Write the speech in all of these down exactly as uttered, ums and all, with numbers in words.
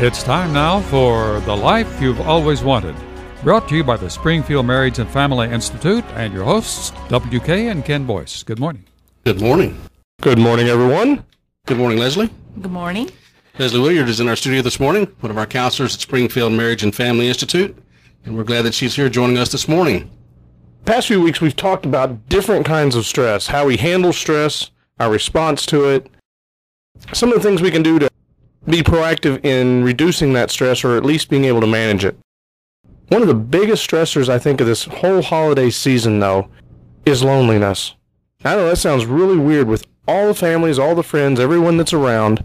It's time now for The Life You've Always Wanted, brought to you by the Springfield Marriage and Family Institute and your hosts, W K and Ken Boyce. Good morning. Good morning. Good morning, everyone. Good morning, Leslie. Good morning. Leslie Williard is in our studio this morning, one of our counselors at Springfield Marriage and Family Institute, and we're glad that she's here joining us this morning. Past few weeks, we've talked about different kinds of stress, how we handle stress, our response to it, some of the things we can do to be proactive in reducing that stress or at least being able to manage it. One of the biggest stressors, I think, of this whole holiday season, though, is loneliness. I know that sounds really weird with all the families, all the friends, everyone that's around,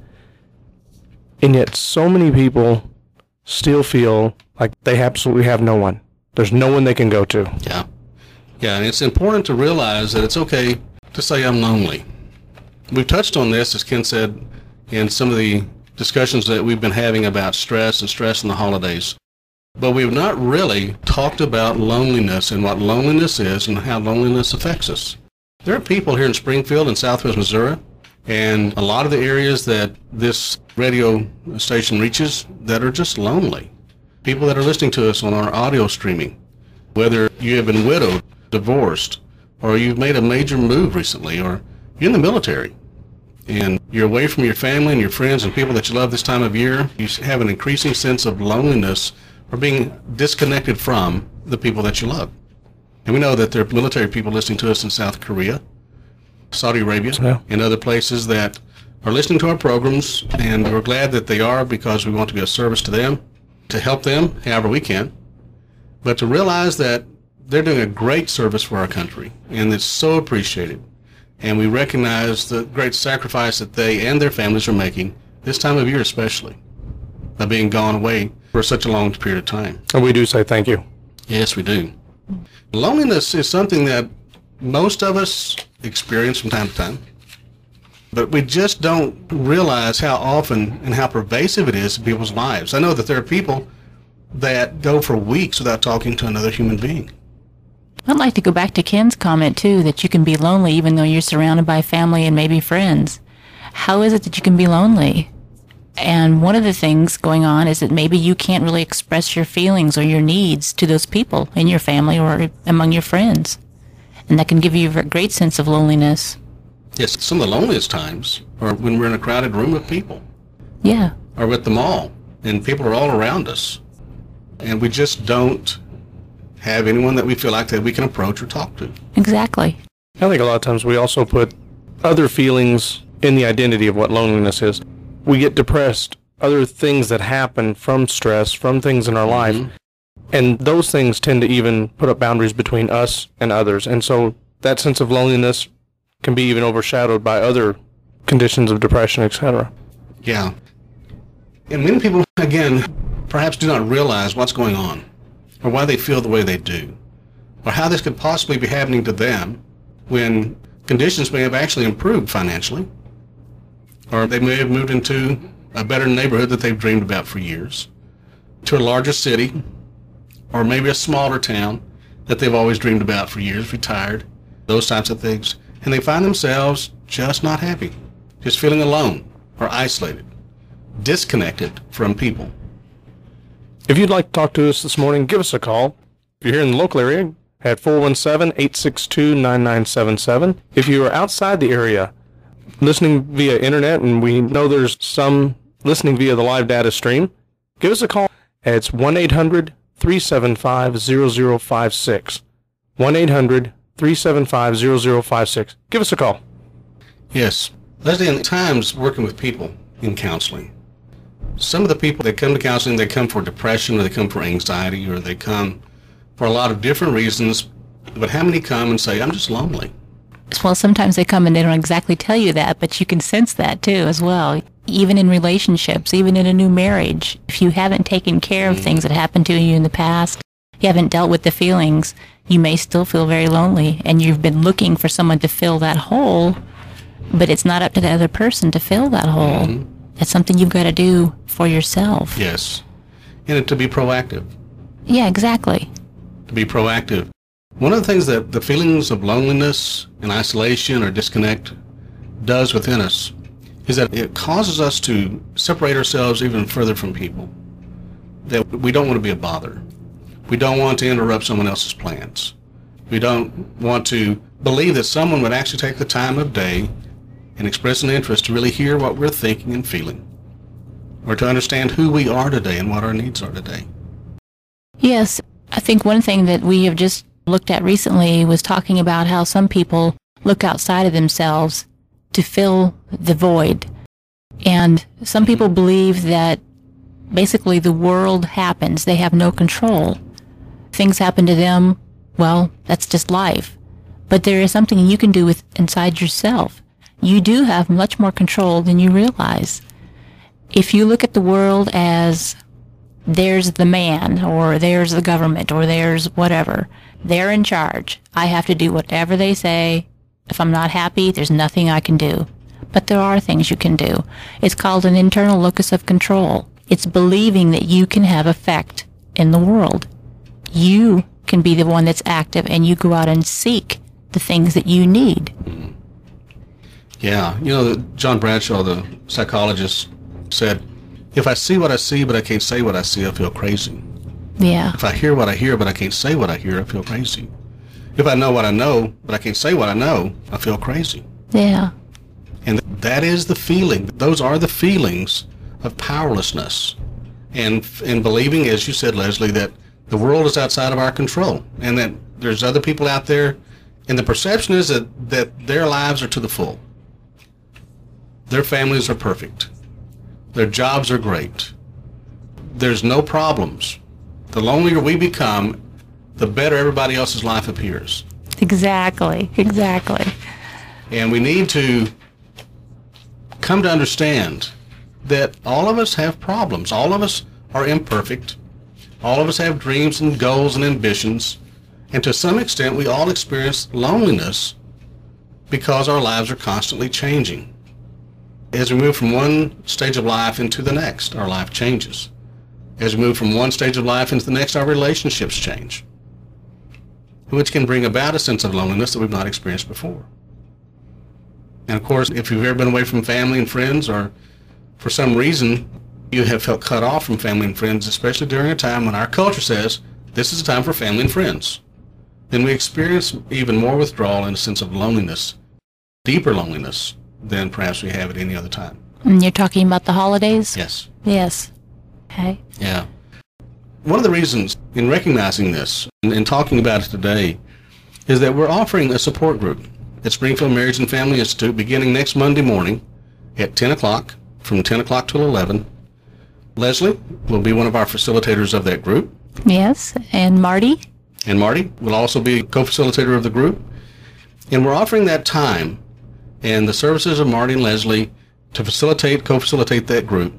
and yet so many people still feel like they absolutely have no one. There's no one they can go to. Yeah. Yeah, and it's important to realize that it's okay to say I'm lonely. We've touched on this, as Ken said, in some of the discussions that we've been having about stress and stress in the holidays. But we've not really talked about loneliness and what loneliness is and how loneliness affects us. There are people here in Springfield and Southwest Missouri and a lot of the areas that this radio station reaches that are just lonely. People that are listening to us on our audio streaming, whether you have been widowed, divorced, or you've made a major move recently, or you're in the military and you're away from your family and your friends and people that you love this time of year, you have an increasing sense of loneliness or being disconnected from the people that you love. And we know that there are military people listening to us in South Korea, Saudi Arabia, yeah. and other places that are listening to our programs, and we're glad that they are because we want to be of service to them, to help them however we can, but to realize that they're doing a great service for our country, and it's so appreciated. And we recognize the great sacrifice that they and their families are making, this time of year especially, by being gone away for such a long period of time. And we do say thank you. Yes, we do. Loneliness is something that most of us experience from time to time, but we just don't realize how often and how pervasive it is in people's lives. I know that there are people that go for weeks without talking to another human being. I'd like to go back to Ken's comment, too, that you can be lonely even though you're surrounded by family and maybe friends. How is it that you can be lonely? And one of the things going on is that maybe you can't really express your feelings or your needs to those people in your family or among your friends. And that can give you a great sense of loneliness. Yes, some of the loneliest times are when we're in a crowded room with people. Yeah. Or at the mall, and people are all around us. And we just don't have anyone that we feel like that we can approach or talk to. Exactly. I think a lot of times we also put other feelings in the identity of what loneliness is. We get depressed, other things that happen from stress, from things in our mm-hmm. life, and those things tend to even put up boundaries between us and others. And so that sense of loneliness can be even overshadowed by other conditions of depression, et cetera. Yeah. And many people, again, perhaps do not realize what's going on, or why they feel the way they do, or how this could possibly be happening to them when conditions may have actually improved financially, or they may have moved into a better neighborhood that they've dreamed about for years, to a larger city, or maybe a smaller town that they've always dreamed about for years, retired, those types of things, and they find themselves just not happy, just feeling alone or isolated, disconnected from people. If you'd like to talk to us this morning, give us a call. If you're here in the local area, at four one seven, eight six two, nine nine seven seven. If you are outside the area, listening via internet, and we know there's some listening via the live data stream, give us a call. It's one eight hundred, three seven five, zero zero five six. one eight hundred, three seven five, zero zero five six. Give us a call. Yes. Leslie, in times working with people in counseling, some of the people that come to counseling, they come for depression, or they come for anxiety, or they come for a lot of different reasons. But how many come and say, I'm just lonely? Well, sometimes they come and they don't exactly tell you that, but you can sense that too as well. Even in relationships, even in a new marriage, if you haven't taken care of mm. things that happened to you in the past, you haven't dealt with the feelings, you may still feel very lonely, and you've been looking for someone to fill that hole, but it's not up to the other person to fill that hole. Mm-hmm. It's something you've got to do for yourself. Yes. And to be proactive. Yeah, exactly. To be proactive. One of the things that the feelings of loneliness and isolation or disconnect does within us is that it causes us to separate ourselves even further from people. That we don't want to be a bother. We don't want to interrupt someone else's plans. We don't want to believe that someone would actually take the time of day and express an interest to really hear what we're thinking and feeling, or to understand who we are today and what our needs are today. Yes, I think one thing that we have just looked at recently was talking about how some people look outside of themselves to fill the void. And some people believe that basically the world happens. They have no control. Things happen to them. Well, that's just life. But there is something you can do with inside yourself. You do have much more control than you realize. If you look at the world as there's the man, or there's the government, or there's whatever, they're in charge. I have to do whatever they say. If I'm not happy, there's nothing I can do. But there are things you can do. It's called an internal locus of control. It's believing that you can have effect in the world. You can be the one that's active, and you go out and seek the things that you need. Yeah, you know, John Bradshaw, the psychologist, said, if I see what I see but I can't say what I see, I feel crazy. Yeah. If I hear what I hear but I can't say what I hear, I feel crazy. If I know what I know but I can't say what I know, I feel crazy. Yeah. And that is the feeling. Those are the feelings of powerlessness. And in believing, as you said, Leslie, that the world is outside of our control, and that there's other people out there, and the perception is that, that their lives are to the full. Their families are perfect. Their jobs are great. There's no problems. The lonelier we become, the better everybody else's life appears. Exactly, exactly. And we need to come to understand that all of us have problems. All of us are imperfect. All of us have dreams and goals and ambitions. And to some extent, we all experience loneliness because our lives are constantly changing. As we move from one stage of life into the next, our life changes. As we move from one stage of life into the next, our relationships change, which can bring about a sense of loneliness that we've not experienced before. And of course, if you've ever been away from family and friends, or for some reason you have felt cut off from family and friends, especially during a time when our culture says this is a time for family and friends, then we experience even more withdrawal and a sense of loneliness, deeper loneliness, than perhaps we have at any other time. And you're talking about the holidays? Yes. Yes. Okay. Yeah. One of the reasons in recognizing this and, and talking about it today is that we're offering a support group at Springfield Marriage and Family Institute beginning next Monday morning at ten o'clock, from ten o'clock till eleven. Leslie will be one of our facilitators of that group. Yes, and Marty? And Marty will also be co-facilitator of the group. And we're offering that time and the services of Marty and Leslie to facilitate, co-facilitate that group,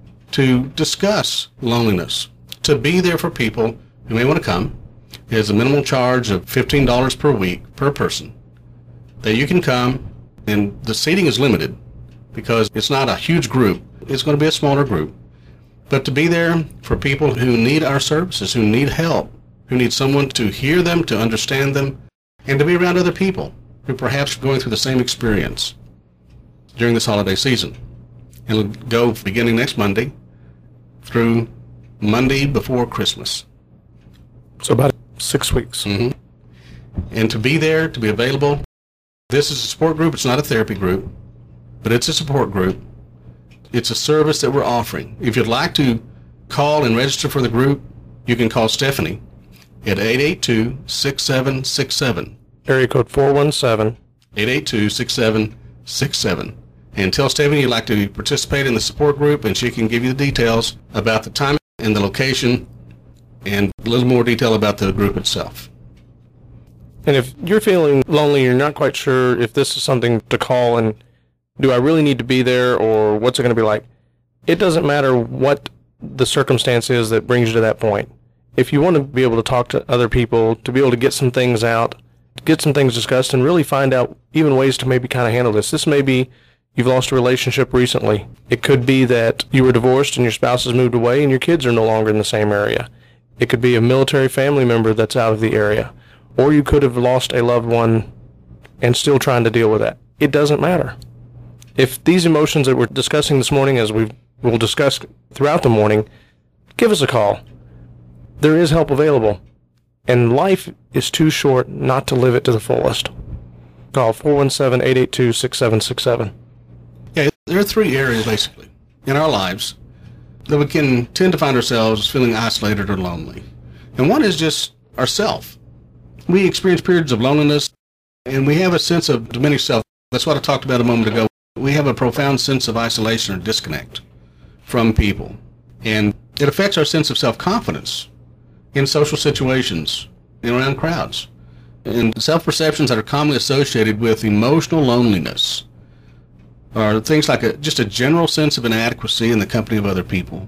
to discuss loneliness, to be there for people who may want to come. There's a minimal charge of fifteen dollars per week per person that you can come, and the seating is limited because it's not a huge group. It's going to be a smaller group. But to be there for people who need our services, who need help, who need someone to hear them, to understand them, and to be around other people who perhaps are going through the same experience during this holiday season. It'll go beginning next Monday through Monday before Christmas. So about six weeks. Mm-hmm. And to be there, to be available. This is a support group. It's not a therapy group, but it's a support group. It's a service that we're offering. If you'd like to call and register for the group, you can call Stephanie at eight eight two, six seven six seven. Area code four one seven. eight eight two, six seven six seven. And tell Stephanie you'd like to participate in the support group, and she can give you the details about the time and the location and a little more detail about the group itself. And if you're feeling lonely, you're not quite sure if this is something to call and do I really need to be there or what's it going to be like, it doesn't matter what the circumstance is that brings you to that point. If you want to be able to talk to other people, to be able to get some things out, get some things discussed, and really find out even ways to maybe kind of handle this. This may be you've lost a relationship recently. It could be that you were divorced and your spouse has moved away and your kids are no longer in the same area. It could be a military family member that's out of the area. Or you could have lost a loved one and still trying to deal with that. It doesn't matter. If these emotions that we're discussing this morning, as we will discuss throughout the morning, give us a call. There is help available, and life is too short not to live it to the fullest. Call four one seven, eight eight two, six seven six seven. Yeah, there are three areas, basically, in our lives that we can tend to find ourselves feeling isolated or lonely. And one is just ourself. We experience periods of loneliness, and we have a sense of diminished self. That's what I talked about a moment ago. We have a profound sense of isolation or disconnect from people. And it affects our sense of self-confidence in social situations and around crowds. And self-perceptions that are commonly associated with emotional loneliness are things like a, just a general sense of inadequacy in the company of other people.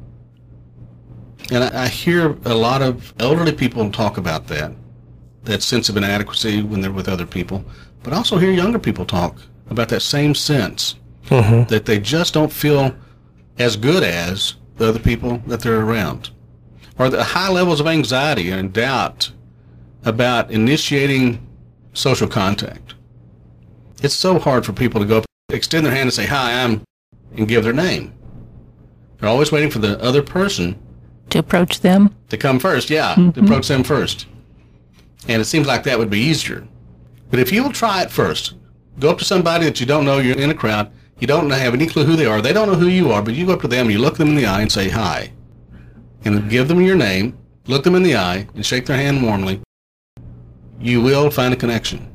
And I, I hear a lot of elderly people talk about that, that sense of inadequacy when they're with other people, but I also hear younger people talk about that same sense, mm-hmm. that they just don't feel as good as the other people that they're around. Or the high levels of anxiety and doubt about initiating social contact. It's so hard for people to go up, extend their hand and say, "Hi, I'm," and give their name. They're always waiting for the other person to approach them. To come first, yeah, mm-hmm. to approach them first. And it seems like that would be easier. But if you will try it first, go up to somebody that you don't know, you're in a crowd, you don't have any clue who they are, they don't know who you are, but you go up to them, you look them in the eye and say, "Hi." And give them your name, look them in the eye, and shake their hand warmly. You will find a connection.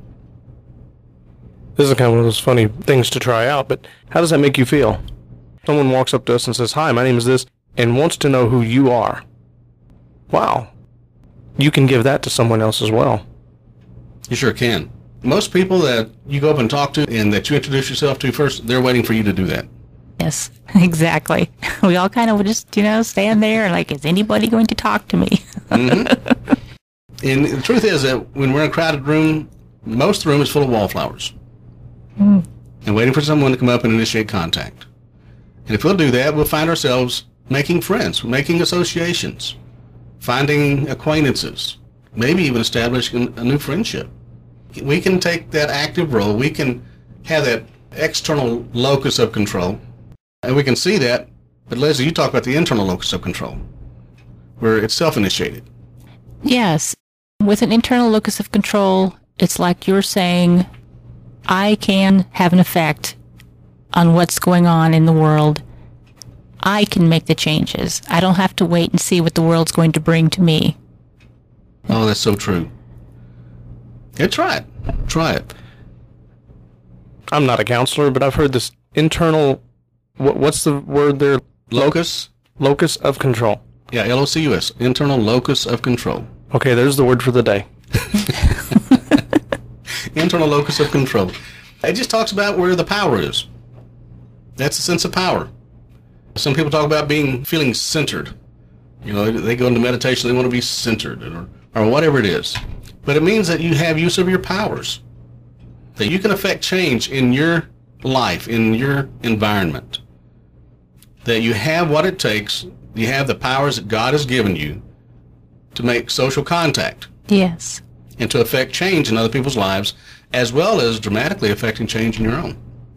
This is kind of one of those funny things to try out, but how does that make you feel? Someone walks up to us and says, "Hi, my name is this," and wants to know who you are. Wow. You can give that to someone else as well. You sure can. Most people that you go up and talk to and that you introduce yourself to first, they're waiting for you to do that. Yes, exactly. We all kind of just, you know, stand there and like, is anybody going to talk to me? Mm-hmm. And the truth is that when we're in a crowded room, most of the room is full of wallflowers. Mm. And waiting for someone to come up and initiate contact. And if we'll do that, we'll find ourselves making friends, making associations, finding acquaintances, maybe even establishing a new friendship. We can take that active role. We can have that external locus of control, and we can see that. But Leslie, you talk about the internal locus of control, where it's self-initiated. Yes. With an internal locus of control, it's like you're saying, I can have an effect on what's going on in the world. I can make the changes. I don't have to wait and see what the world's going to bring to me. Oh, that's so true. Yeah, try it. Try it. I'm not a counselor, but I've heard this internal, what, what's the word there? Locus? Locus of control. Yeah, L O C U S, internal locus of control. Okay, there's the word for the day. Internal locus of control. It just talks about where the power is. That's the sense of power. Some people talk about being, feeling centered. You know, they go into meditation, they want to be centered, or, or whatever it is. But it means that you have use of your powers, that you can affect change in your life, in your environment, that you have what it takes, you have the powers that God has given you to make social contact. Yes. And to affect change in other people's lives, as well as dramatically affecting change in your own.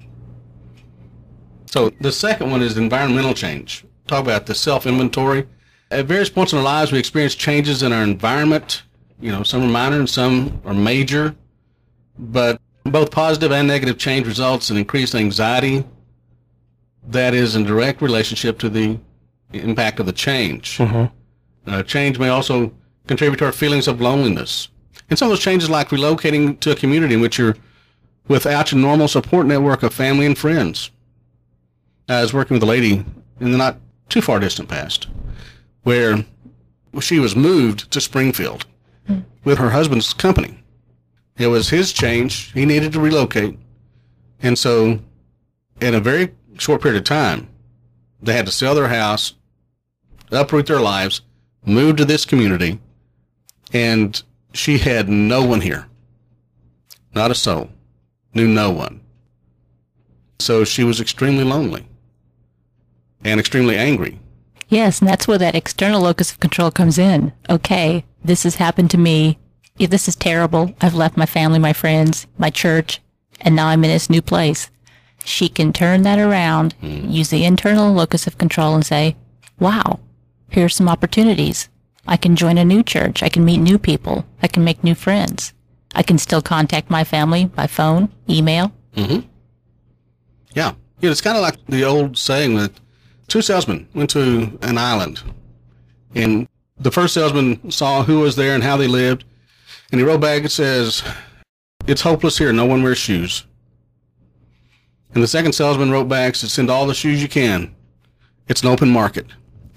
So the second one is environmental change. Talk about the self-inventory. At various points in our lives, we experience changes in our environment. You know, some are minor and some are major. But both positive and negative change results in increased anxiety. That is in direct relationship to the impact of the change. Mm-hmm. Uh, change may also contribute to our feelings of loneliness. And some of those changes, like relocating to a community in which you're without your normal support network of family and friends. I was working with a lady in the not too far distant past where she was moved to Springfield mm. with her husband's company. It was his change. He needed to relocate. And so in a very short period of time, they had to sell their house, uproot their lives, move to this community, and she had no one here. Not a soul. Knew no one. So she was extremely lonely and extremely angry. Yes, and that's where that external locus of control comes in. Okay, this has happened to me. Yeah, this is terrible. I've left my family, my friends, my church, and now I'm in this new place. she can turn that around, mm. use the internal locus of control and say, wow, here's some opportunities. I can join a new church. I can meet new people. I can make new friends. I can still contact my family by phone, email. Mm-hmm. Yeah. Yeah, it's kind of like the old saying that two salesmen went to an island, and the first salesman saw who was there and how they lived, and he wrote back and says, it's hopeless here. No one wears shoes. And the second salesman wrote back, said, send all the shoes you can. It's an open market.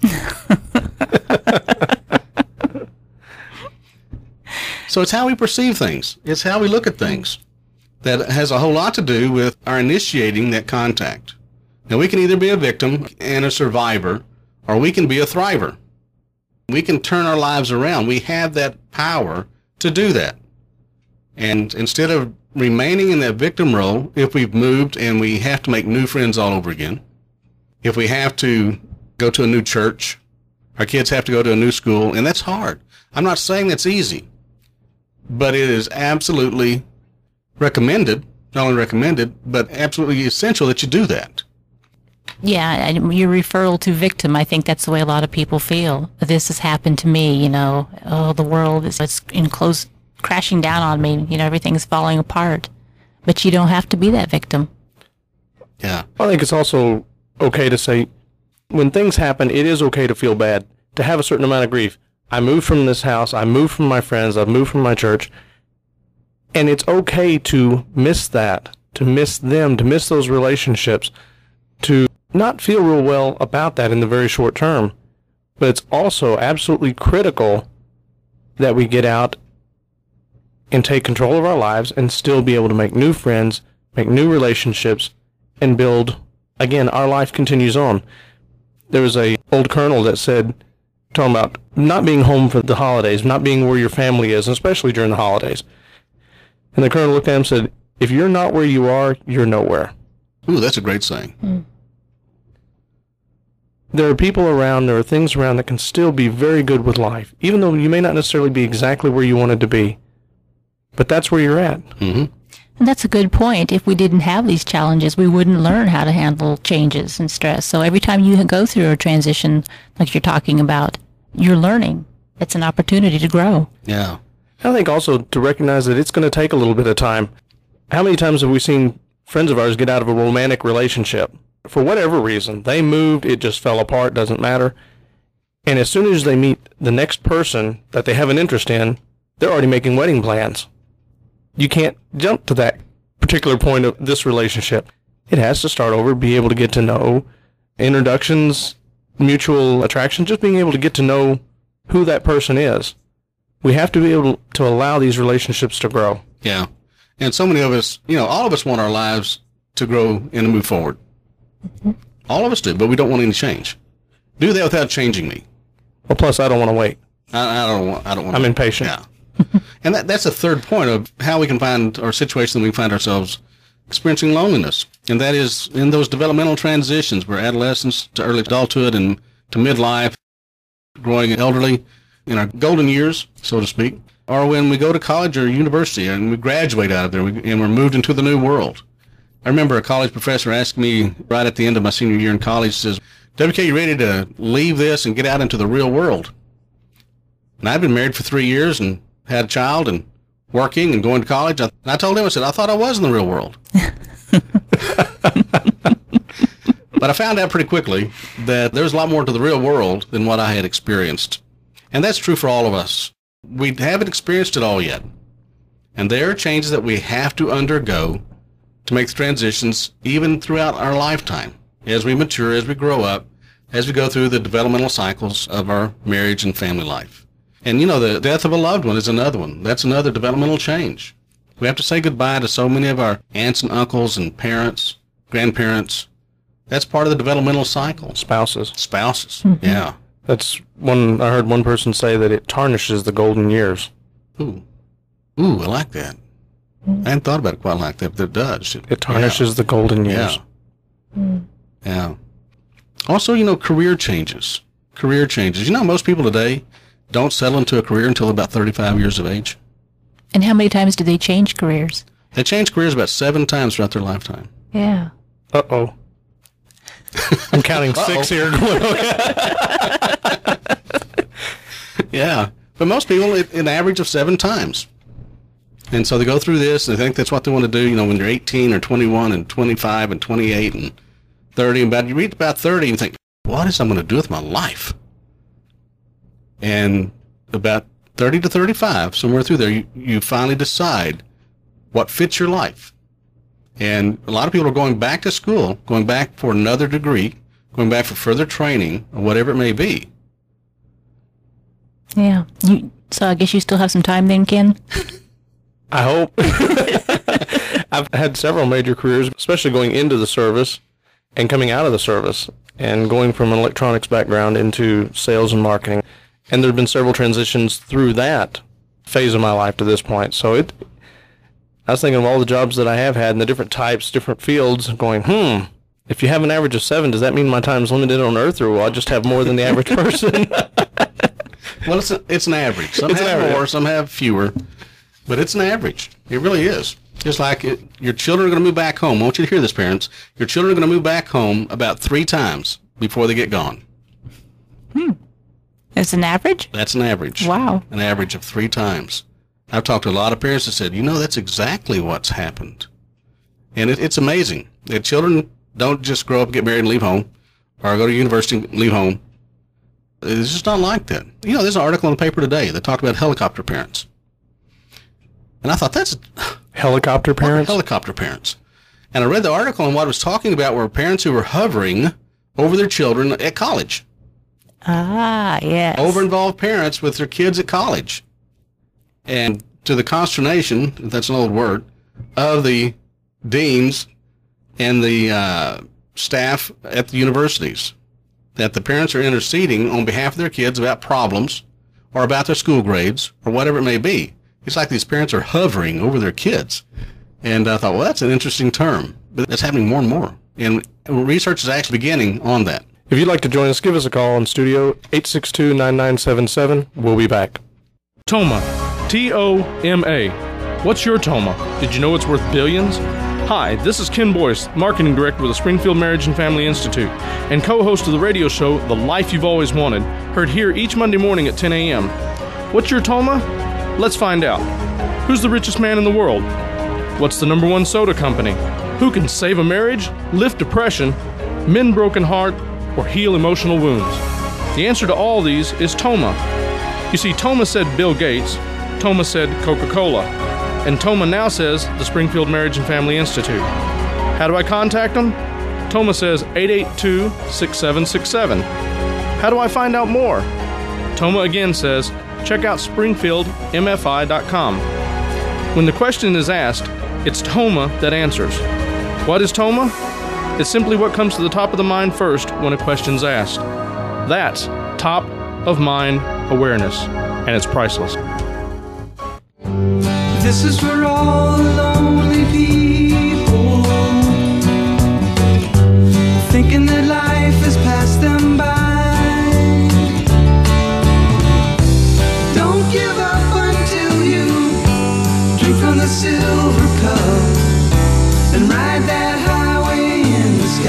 So it's how we perceive things. It's how we look at things that has a whole lot to do with our initiating that contact. Now, we can either be a victim and a survivor, or we can be a thriver. We can turn our lives around. We have that power to do that. And instead of remaining in that victim role, if we've moved and we have to make new friends all over again, if we have to go to a new church, our kids have to go to a new school, and that's hard. I'm not saying that's easy, but it is absolutely recommended, not only recommended, but absolutely essential that you do that. Yeah, and your referral to victim, I think that's the way a lot of people feel. This has happened to me, you know, oh, the world is it's in close, crashing down on me, you know, everything's falling apart. But you don't have to be that victim. Yeah. I think it's also okay to say, when things happen, it is okay to feel bad, to have a certain amount of grief. I moved from this house, I moved from my friends, I've moved from my church, and it's okay to miss that, to miss them, to miss those relationships, to not feel real well about that in the very short term. But it's also absolutely critical that we get out and take control of our lives and still be able to make new friends, make new relationships, and build, again, our life continues on. There was a old colonel that said, talking about not being home for the holidays, not being where your family is, especially during the holidays. And the colonel looked at him and said, if you're not where you are, you're nowhere. Ooh, that's a great saying. Mm. There are people around, there are things around that can still be very good with life, even though you may not necessarily be exactly where you wanted to be. But that's where you're at. Mm-hmm. And that's a good point. If we didn't have these challenges, we wouldn't learn how to handle changes and stress. So every time you go through a transition like you're talking about, you're learning. It's an opportunity to grow. Yeah. I think also to recognize that it's going to take a little bit of time. How many times have we seen friends of ours get out of a romantic relationship? For whatever reason, they moved, it just fell apart, doesn't matter. And as soon as they meet the next person that they have an interest in, they're already making wedding plans. You can't jump to that particular point of this relationship. It has to start over, be able to get to know, introductions, mutual attraction, just being able to get to know who that person is. We have to be able to allow these relationships to grow. Yeah. And so many of us, you know, all of us want our lives to grow and to move forward. Mm-hmm. All of us do, but we don't want any change. Do that without changing me. Well, plus I don't want to wait. I, I don't want. I don't want. I'm to impatient. Yeah. And that, that's a third point of how we can find our situation that we find ourselves experiencing loneliness. And that is in those developmental transitions where adolescence to early adulthood and to midlife, growing elderly, in our golden years, so to speak, or when we go to college or university and we graduate out of there and we're moved into the new world. I remember a college professor asked me right at the end of my senior year in college, says, W K, you ready to leave this and get out into the real world? And I'd been married for three years and had a child and working and going to college. And I told him, I said, I thought I was in the real world. But I found out pretty quickly that there's a lot more to the real world than what I had experienced. And that's true for all of us. We haven't experienced it all yet. And there are changes that we have to undergo to make the transitions even throughout our lifetime, as we mature, as we grow up, as we go through the developmental cycles of our marriage and family life. And, you know, the death of a loved one is another one. That's another developmental change. We have to say goodbye to so many of our aunts and uncles and parents, grandparents. That's part of the developmental cycle. Spouses. Spouses, mm-hmm. Yeah. That's one, I heard one person say that it tarnishes the golden years. Ooh. Ooh, I like that. I hadn't thought about it quite like that, but it does. It, it tarnishes yeah. the golden years. Yeah. Mm. Yeah. Also, you know, career changes. Career changes. You know, most people today don't settle into a career until about thirty-five years of age. And how many times do they change careers? They change careers about seven times throughout their lifetime. Yeah. Uh-oh. I'm counting six here. Yeah. But most people, it, an average of seven times. And so they go through this, and they think that's what they want to do, you know, when you're eighteen or twenty-one and twenty-five and twenty-eight and thirty. And about, you reach about thirty and you think, what is I'm going to do with my life? And about thirty to thirty-five, somewhere through there, you, you finally decide what fits your life. And a lot of people are going back to school, going back for another degree, going back for further training, or whatever it may be. Yeah. You, so I guess you still have some time then, Ken? I hope. I've had several major careers, especially going into the service and coming out of the service, and going from an electronics background into sales and marketing. And there have been several transitions through that phase of my life to this point. So it, I was thinking of all the jobs that I have had in the different types, different fields, going, hmm, if you have an average of seven, does that mean my time's limited on Earth, or will I just have more than the average person? Well, it's, a, it's an average. Some It's an have average. more, some have fewer, but it's an average. It really is. Just like it, your children are going to move back home. I want you to hear this, parents. Your children are going to move back home about three times before they get gone. Hmm. It's an average? That's an average. Wow. An average of three times. I've talked to a lot of parents that said, you know, that's exactly what's happened. And it, it's amazing that children don't just grow up, get married, and leave home, or go to university and leave home. It's just not like that. You know, there's an article in the paper today that talked about helicopter parents. And I thought, that's... Helicopter parents? Helicopter parents. And I read the article, and what it was talking about were parents who were hovering over their children at college. Ah, yes. Over-involved parents with their kids at college. And to the consternation, if that's an old word, of the deans and the uh, staff at the universities, that the parents are interceding on behalf of their kids about problems or about their school grades or whatever it may be. It's like these parents are hovering over their kids. And I thought, well, that's an interesting term. But that's happening more and more. And research is actually beginning on that. If you'd like to join us, give us a call in studio, eight six two, nine nine seven seven. We'll be back. Toma. T O M A. What's your Toma? Did you know it's worth billions? Hi, this is Ken Boyce, Marketing Director with the Springfield Marriage and Family Institute, and co-host of the radio show, The Life You've Always Wanted, heard here each Monday morning at ten a.m. What's your Toma? Let's find out. Who's the richest man in the world? What's the number one soda company? Who can save a marriage, lift depression, mend broken heart, or heal emotional wounds? The answer to all these is Toma. You see, Toma said Bill Gates, Toma said Coca-Cola, and Toma now says the Springfield Marriage and Family Institute. How do I contact them? Toma says eight eight two, six seven six seven. How do I find out more? Toma again says, check out springfield m f i dot com. When the question is asked, it's Toma that answers. What is Toma? It's simply what comes to the top of the mind first when a question's asked. That's top of mind awareness, and it's priceless. This is for all the lonely people, thinking that life has passed them by. Don't give up until you drink from the silver cup and ride that highway in the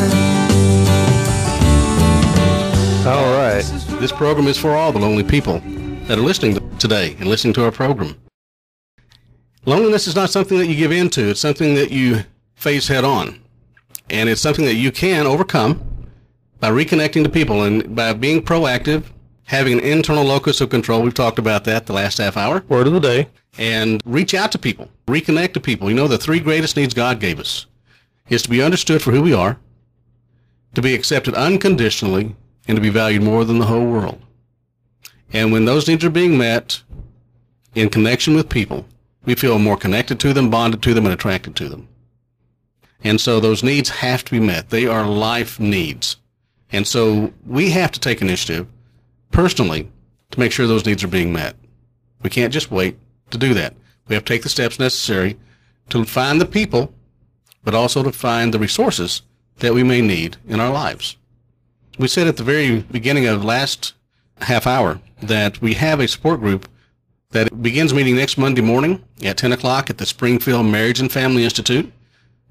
sky. All right. This program is for all the lonely people that are listening today and listening to our program. Loneliness is not something that you give in to. It's something that you face head on. And it's something that you can overcome by reconnecting to people and by being proactive, having an internal locus of control. We've talked about that the last half hour. Word of the day. And reach out to people, reconnect to people. You know, the three greatest needs God gave us is to be understood for who we are, to be accepted unconditionally, and to be valued more than the whole world. And when those needs are being met in connection with people, we feel more connected to them, bonded to them, and attracted to them. And so those needs have to be met. They are life needs. And so we have to take initiative personally to make sure those needs are being met. We can't just wait to do that. We have to take the steps necessary to find the people, but also to find the resources that we may need in our lives. We said at the very beginning of last half hour that we have a support group that begins meeting next Monday morning at ten o'clock at the Springfield Marriage and Family Institute.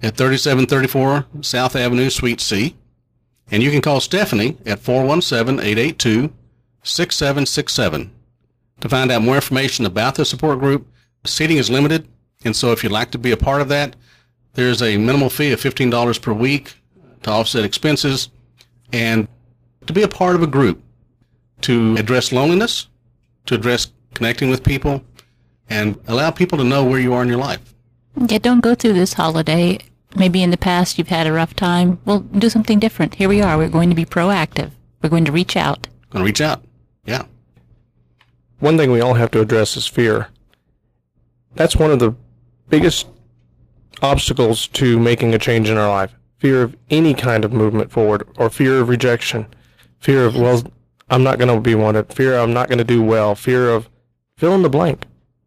at thirty-seven thirty-four South Avenue, Suite C. And you can call Stephanie at four one seven, eight eight two, six seven six seven to find out more information about the support group. Seating is limited, and so if you'd like to be a part of that, there's a minimal fee of fifteen dollars per week to offset expenses and to be a part of a group to address loneliness, to address connecting with people, and allow people to know where you are in your life. Yeah, don't go through this holiday. Maybe in the past you've had a rough time. Well, do something different. Here we are. We're going to be proactive. We're going to reach out. Going to reach out. Yeah. One thing we all have to address is fear. That's one of the biggest obstacles to making a change in our life. Fear of any kind of movement forward, or fear of rejection. Fear of, well, I'm not going to be wanted. Fear I'm not going to do well. Fear of fill in the blank.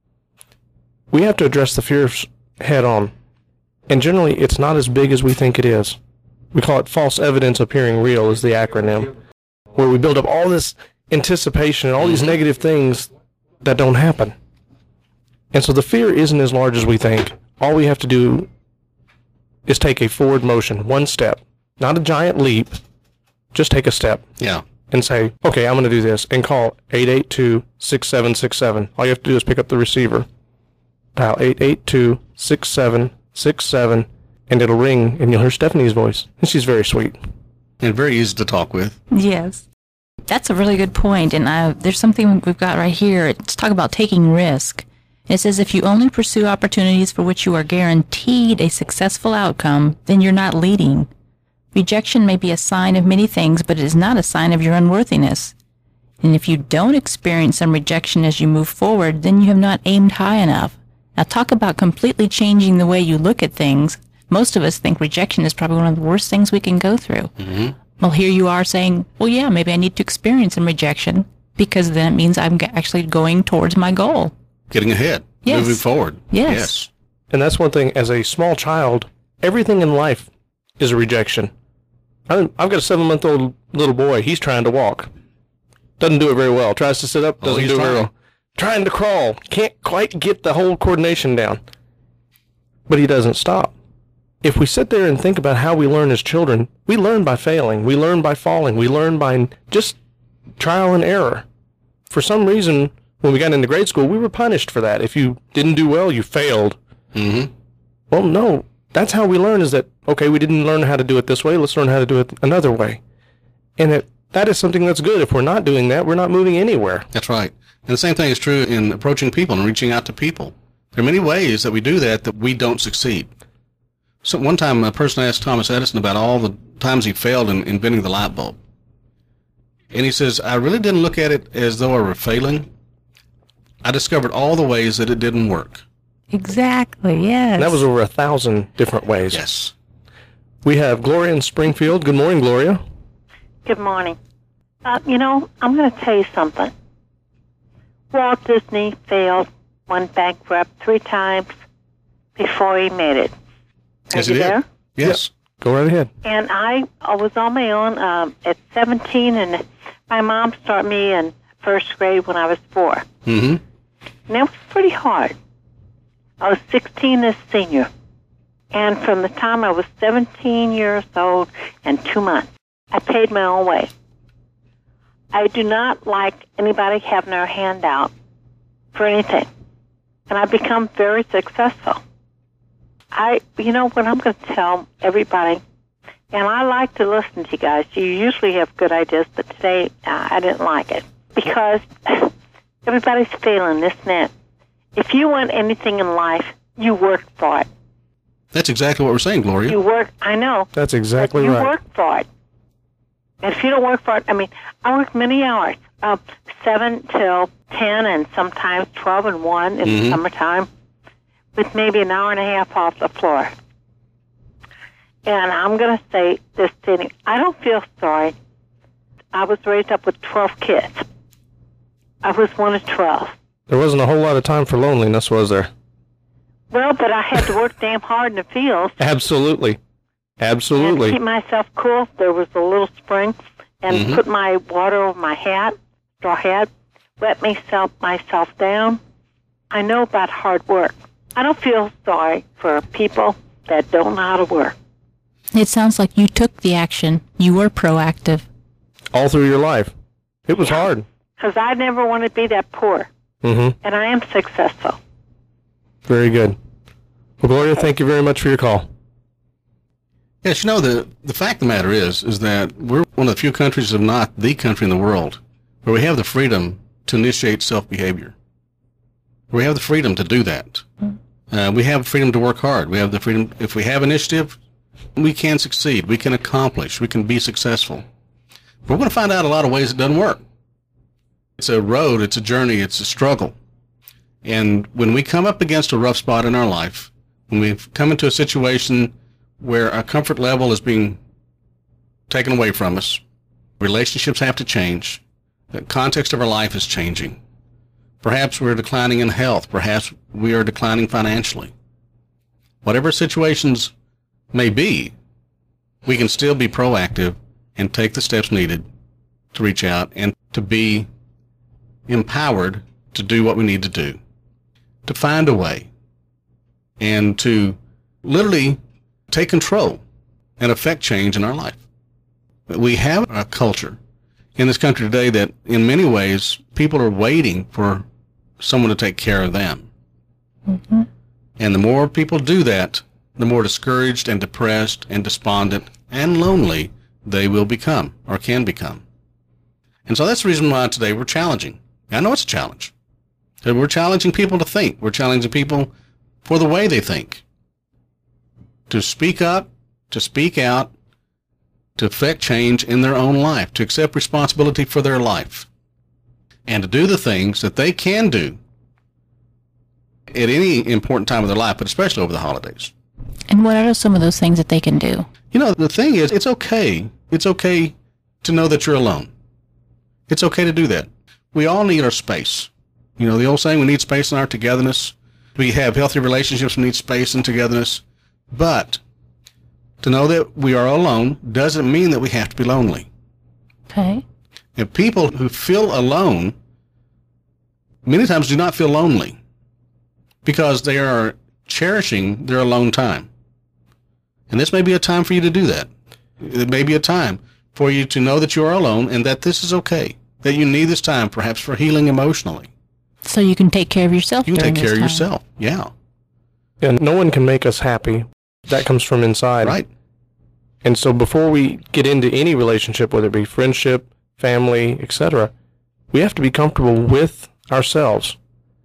We have to address the fears head on. And generally, it's not as big as we think it is. We call it false evidence appearing real is the acronym, where we build up all this anticipation and all these negative things that don't happen. And so the fear isn't as large as we think. All we have to do is take a forward motion, one step, not a giant leap, just take a step. Yeah. And say, okay, I'm going to do this, and call eight eight two, six seven six seven. All you have to do is pick up the receiver, dial eight eight two, six seven six seven, and it'll ring, and you'll hear Stephanie's voice. And she's very sweet. And very easy to talk with. Yes. That's a really good point, and I, there's something we've got right here. Let's talk about taking risk. It says if you only pursue opportunities for which you are guaranteed a successful outcome, then you're not leading. Rejection may be a sign of many things, but it is not a sign of your unworthiness. And if you don't experience some rejection as you move forward, then you have not aimed high enough. Now talk about completely changing the way you look at things. Most of us think rejection is probably one of the worst things we can go through. Mm-hmm. Well, here you are saying, well, yeah, maybe I need to experience some rejection because then it means I'm actually going towards my goal. Getting ahead. Yes. Moving forward. Yes. Yes. And that's one thing, as a small child, everything in life is a rejection. I'm, I've got a seven-month-old little boy. He's trying to walk. Doesn't do it very well. Tries to sit up, doesn't he's do it very trying. well. Trying to crawl. Can't quite get the whole coordination down. But he doesn't stop. If we sit there and think about how we learn as children, we learn by failing. We learn by falling. We learn by just trial and error. For some reason, when we got into grade school, we were punished for that. If you didn't do well, you failed. Mm-hmm. Well, no. That's how we learn, is that, okay, we didn't learn how to do it this way. Let's learn how to do it another way. And it, that is something that's good. If we're not doing that, we're not moving anywhere. That's right. And the same thing is true in approaching people and reaching out to people. There are many ways that we do that that we don't succeed. So one time a person asked Thomas Edison about all the times he failed in inventing the light bulb. And he says, I really didn't look at it as though I were failing. I discovered all the ways that it didn't work. Exactly, yes. And that was over a thousand different ways. Yes. We have Gloria in Springfield. Good morning, Gloria. Good morning. Uh, you know, I'm going to tell you something. Walt Disney failed, went bankrupt three times before he made it. Are Yes, you he did. there? Yes. Go right ahead. And I, I was on my own um, at seventeen, and my mom started me in first grade when I was four. Mm-hmm. And that was pretty hard. I was sixteen as senior. And from the time I was seventeen years old and two months, I paid my own way. I do not like anybody having their hand out for anything. And I've become very successful. I, you know what I'm going to tell everybody, and I like to listen to you guys. You usually have good ideas, but today uh, I didn't like it. Because everybody's failing this and that. If you want anything in life, you work for it. That's exactly what we're saying, Gloria. You work, I know. That's exactly you right. You work for it. And if you don't work for it, I mean, I work many hours, uh, seven till ten and sometimes twelve and one in Mm-hmm. the summertime, with maybe an hour and a half off the floor. And I'm going to say this thing, I don't feel sorry. I was raised up with twelve kids. I was one of twelve. There wasn't a whole lot of time for loneliness, was there? Well, but I had to work damn hard in the fields. Absolutely. Absolutely. And keep myself cool. There was a little spring, and Mm-hmm. put my water over my hat, straw hat, wet myself myself down. I know about hard work. I don't feel sorry for people that don't know how to work. It sounds like you took the action. You were proactive. All through your life. It was hard. Because I never want to be that poor. Mm-hmm. And I am successful. Very good. Well, Gloria, thank you very much for your call. Yes, you know, the, the fact of the matter is, is that we're one of the few countries, if not the country in the world, where we have the freedom to initiate self-behavior. We have the freedom to do that. Uh, we have the freedom to work hard. We have the freedom, if we have initiative, we can succeed. We can accomplish. We can be successful. But we're going to find out a lot of ways it doesn't work. It's a road. It's a journey. It's a struggle. And when we come up against a rough spot in our life, when we come into a situation where our comfort level is being taken away from us, relationships have to change, the context of our life is changing. Perhaps we're declining in health. Perhaps we are declining financially. Whatever situations may be, we can still be proactive and take the steps needed to reach out and to be empowered to do what we need to do, to find a way, and to literally take control and affect change in our life. We have a culture in this country today that in many ways people are waiting for someone to take care of them. Mm-hmm. And the more people do that, the more discouraged and depressed and despondent and lonely they will become or can become. And so that's the reason why today we're challenging. I know it's a challenge. We're challenging people to think. We're challenging people for the way they think. To speak up, to speak out, to affect change in their own life, to accept responsibility for their life, and to do the things that they can do at any important time of their life, but especially over the holidays. And what are some of those things that they can do? You know, the thing is, it's okay. It's okay to know that you're alone. It's okay to do that. We all need our space. You know, the old saying, we need space in our togetherness. We have healthy relationships, we need space and togetherness. But to know that we are alone doesn't mean that we have to be lonely. Okay. And people who feel alone many times do not feel lonely because they are cherishing their alone time. And this may be a time for you to do that. It may be a time for you to know that you are alone and that this is okay, that you need this time perhaps for healing emotionally. So you can take care of yourself. You can during take care this of time. yourself, yeah. And no one can make us happy. That comes from inside. Right. And so before we get into any relationship, whether it be friendship, family, et cetera, we have to be comfortable with ourselves.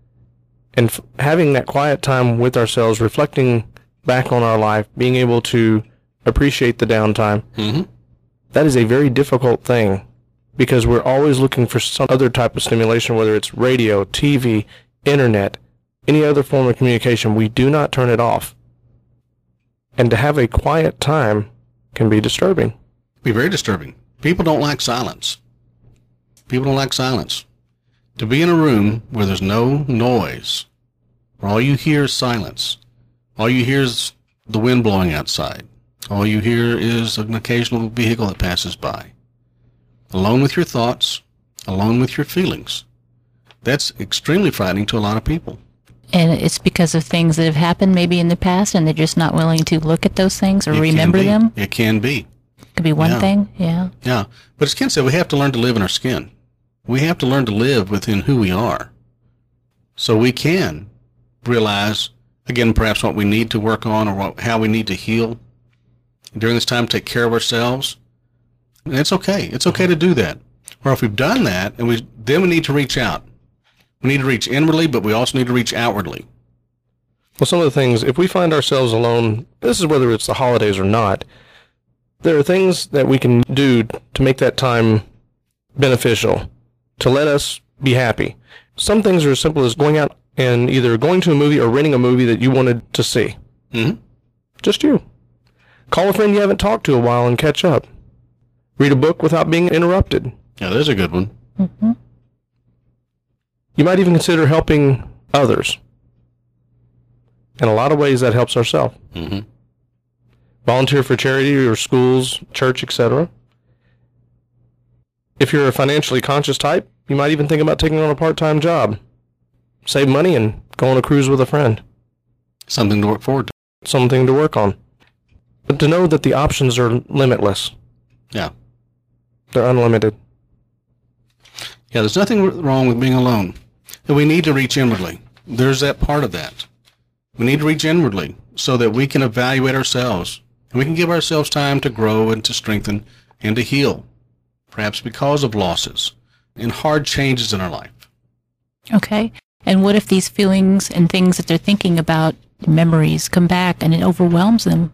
And f- having that quiet time with ourselves, reflecting back on our life, being able to appreciate the downtime, Mm-hmm. that is a very difficult thing because we're always looking for some other type of stimulation, whether it's radio, T V, internet, any other form of communication. We do not turn it off. And to have a quiet time can be disturbing. Be very disturbing. People don't like silence. People don't like silence. To be in a room where there's no noise, where all you hear is silence, all you hear is the wind blowing outside, all you hear is an occasional vehicle that passes by, alone with your thoughts, alone with your feelings, that's extremely frightening to a lot of people. And it's because of things that have happened maybe in the past and they're just not willing to look at those things or It can remember be. them. It can be. Could be one Yeah. thing, yeah. Yeah. But as Ken said, we have to learn to live in our skin. We have to learn to live within who we are. So we can realize, again, perhaps what we need to work on or what, how we need to heal. During this time, take care of ourselves. And it's okay. It's okay to do that. Or if we've done that, and we then we need to reach out. We need to reach inwardly, but we also need to reach outwardly. Well, some of the things, if we find ourselves alone, this is whether it's the holidays or not, there are things that we can do to make that time beneficial, to let us be happy. Some things are as simple as going out and either going to a movie or renting a movie that you wanted to see. Mm-hmm. Just you. Call a friend you haven't talked to in a while and catch up. Read a book without being interrupted. Yeah, there's a good one. Mm-hmm. You might even consider helping others. In a lot of ways, that helps ourselves. Mm-hmm. Volunteer for charity or schools, church, et cetera. If you're a financially conscious type, you might even think about taking on a part-time job. Save money and go on a cruise with a friend. Something to look forward to. something to work on. But to know that the options are limitless. Yeah. They're unlimited. Yeah, there's nothing wrong with being alone. And we need to reach inwardly. There's that part of that. We need to reach inwardly so that we can evaluate ourselves and we can give ourselves time to grow and to strengthen and to heal, perhaps because of losses and hard changes in our life. Okay. And what if these feelings and things that they're thinking about, memories, come back and it overwhelms them?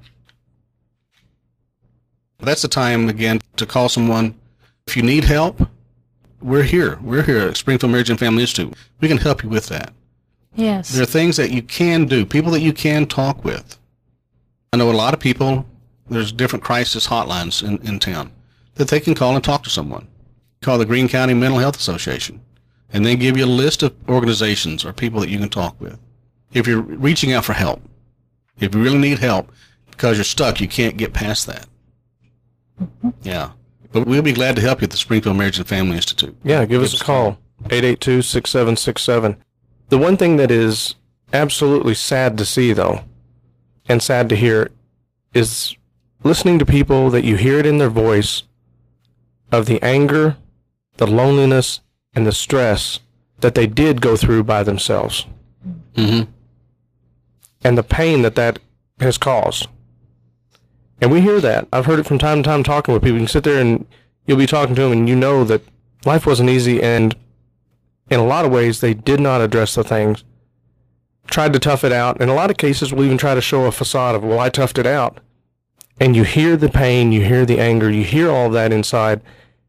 That's the time, again, to call someone. If you need help, we're here. We're here at Springfield Marriage and Family Institute. We can help you with that. Yes. There are things that you can do, people that you can talk with. I know a lot of people, there's different crisis hotlines in, in town that they can call and talk to someone. Call the Greene County Mental Health Association, and they give you a list of organizations or people that you can talk with. If you're reaching out for help, if you really need help because you're stuck, you can't get past that. Mm-hmm. Yeah. But we'll be glad to help you at the Springfield Marriage and Family Institute. Yeah, give, give us a call, eight eight two, six seven six seven. The one thing that is absolutely sad to see, though, and sad to hear, is listening to people that you hear it in their voice of the anger, the loneliness, and the stress that they did go through by themselves. Mm-hmm. And the pain that that has caused. And we hear that. I've heard it from time to time talking with people. You can sit there and you'll be talking to them and you know that life wasn't easy, and in a lot of ways they did not address the things. Tried to tough it out. In a lot of cases we'll even try to show a facade of, well, I toughed it out. And you hear the pain, you hear the anger, you hear all of that inside.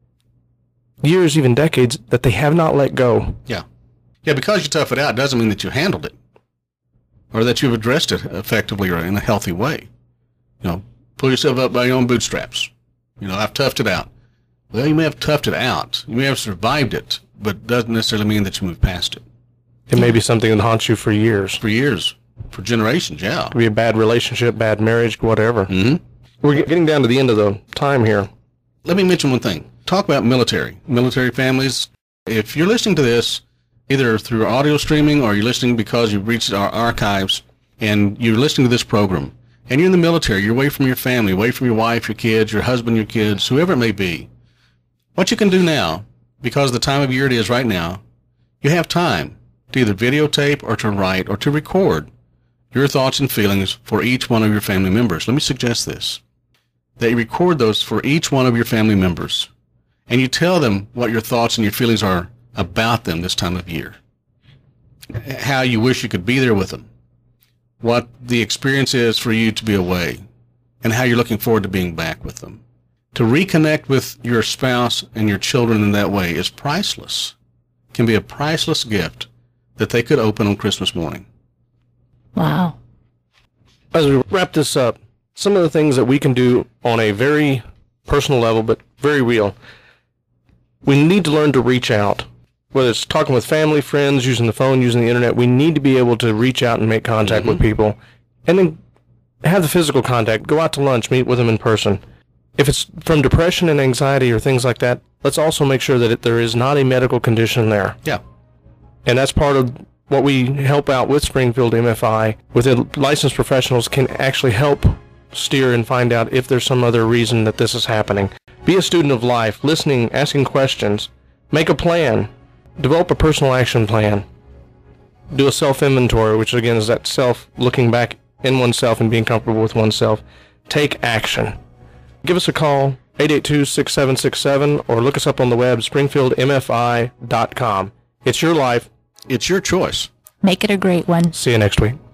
Years, even decades, that they have not let go. Yeah. Yeah, because you tough it out doesn't mean that you handled it or that you've addressed it effectively or in a healthy way. You know, pull yourself up by your own bootstraps. You know, I've toughed it out. Well, you may have toughed it out. You may have survived it, but it doesn't necessarily mean that you moved past it. It may be something that haunts you for years. For years. For generations, yeah. It could be a bad relationship, bad marriage, whatever. Mm-hmm. We're getting down to the end of the time here. Let me mention one thing. Talk about military, military families. If you're listening to this, either through audio streaming or you're listening because you've reached our archives and you're listening to this program, and you're in the military, you're away from your family, away from your wife, your kids, your husband, your kids, whoever it may be, what you can do now, because of the time of year it is right now, you have time to either videotape or to write or to record your thoughts and feelings for each one of your family members. Let me suggest this, that you record those for each one of your family members, and you tell them what your thoughts and your feelings are about them this time of year, how you wish you could be there with them, what the experience is for you to be away, and how you're looking forward to being back with them. To reconnect with your spouse and your children in that way is priceless. It can be a priceless gift that they could open on Christmas morning. Wow. As we wrap this up, some of the things that we can do on a very personal level, but very real, we need to learn to reach out. Whether it's talking with family, friends, using the phone, using the internet, we need to be able to reach out and make contact mm-hmm. with people. And then have the physical contact. Go out to lunch, meet with them in person. If it's from depression and anxiety or things like that, let's also make sure that it, there is not a medical condition there. Yeah. And that's part of what we help out with Springfield M F I. With it, licensed professionals can actually help steer and find out if there's some other reason that this is happening. Be a student of life, listening, asking questions, make a plan, develop a personal action plan, do a self-inventory, which again is that self looking back in oneself and being comfortable with oneself. Take action. Give us a call, eight eight two, six seven six seven, or look us up on the web, springfield m f i dot com. It's your life. It's your choice. Make it a great one. See you next week.